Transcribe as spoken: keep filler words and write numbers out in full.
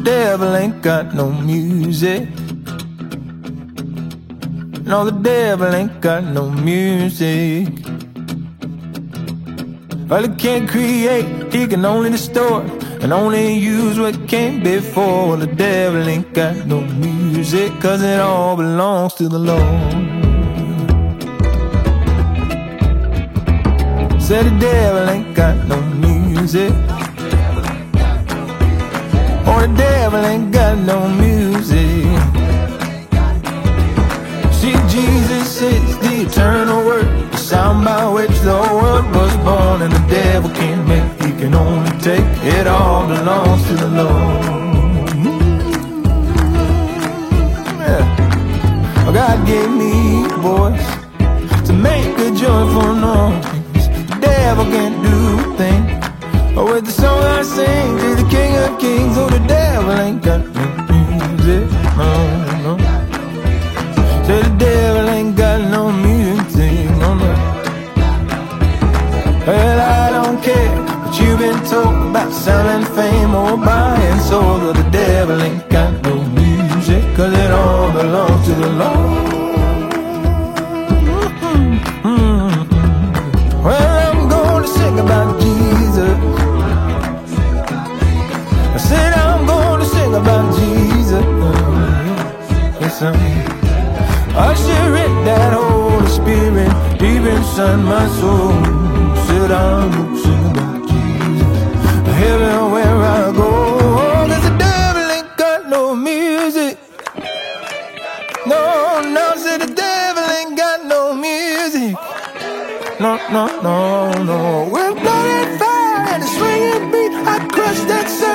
devil ain't got no music. No, the devil ain't got no music. Well, he can't create, he can only distort, and only use what came before. Well, the devil ain't got no music, cause it all belongs to the Lord. Said the devil ain't got no music. Oh, the devil ain't got no music. See, Jesus is the eternal word, the sound by which the world was born. And the devil can't make, he can only take. It all belongs to the Lord. Yeah. God gave me a voice to make a joyful noise. The devil can't do a thing. Oh, with the song I sing to the King of Kings. Oh, the devil ain't got no music. No, no. Say the devil ain't got no music. No, no. Well, I don't care what you've been told about selling fame or buying souls. But the devil ain't got no music, cause it all belongs to the Lord. Mm-hmm. Well, I'm gonna sing about Jesus. I said I'm gonna sing about Jesus. Yes, I am. Usher in that Holy Spirit deep inside my soul. Said I'm gonna sing about Jesus everywhere I go. Cause the devil ain't got no music. No, no, said the devil ain't got no music. No, no, no, no. With blood and fire and a swinging beat, I crush that sound.